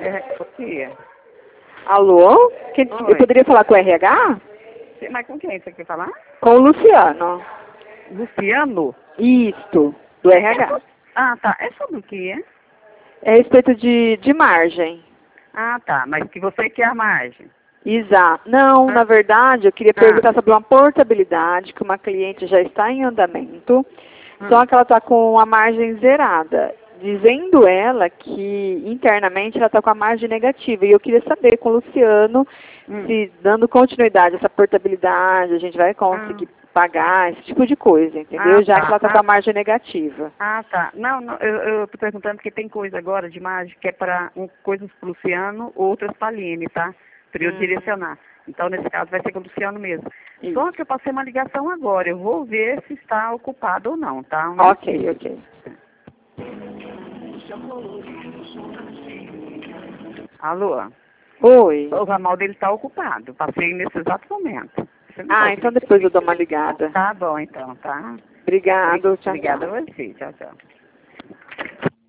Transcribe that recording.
O quê? Alô? Oi. Eu poderia falar com o RH? Mas com quem você quer falar? Com o Luciano. Luciano? Isto, do RH. Ah, tá. É sobre o quê? É a respeito de margem. Ah, tá. Mas que você quer a margem. Exato. Não, Ah. na verdade, eu queria perguntar sobre uma portabilidade que uma cliente já está em andamento, só que ela está com a margem zerada, dizendo ela que internamente ela está com a margem negativa. E eu queria saber com o Luciano se, dando continuidade a essa portabilidade, a gente vai conseguir pagar esse tipo de coisa, entendeu? Já que ela está com a margem negativa. Ah, tá. Não, eu tô perguntando porque tem coisa agora de margem que é para coisas para o Luciano, outras para a Aline, tá? Para eu direcionar. Então, nesse caso, vai ser com o Luciano mesmo. Isso. Só que eu passei uma ligação agora. Eu vou ver se está ocupado ou não, tá? Ok. Alô? Oi. O ramal dele está ocupado. Passei nesse exato momento. Então depois eu dou uma ligada. Tá bom, então, tá? Obrigado, tchau, Obrigada tchau. a você. Tchau, tchau.